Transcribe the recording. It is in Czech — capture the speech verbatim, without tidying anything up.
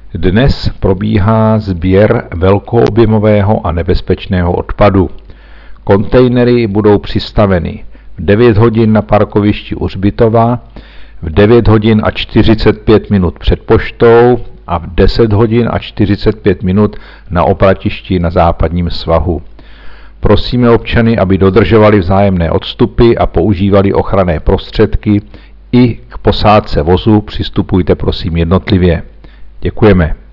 Dnes probíhá sběr velkoobjemového a nebezpečného odpadu. Kontejnery budou přistaveny v devět hodin na parkovišti u Hřbitova, v devět hodin a čtyřicet pět minut před poštou a v deset hodin a čtyřicet pět minut na oplatišti na západním svahu. Prosíme občany, aby dodržovali vzájemné odstupy a používali ochranné prostředky. I k posádce vozu přistupujte prosím jednotlivě. Děkujeme.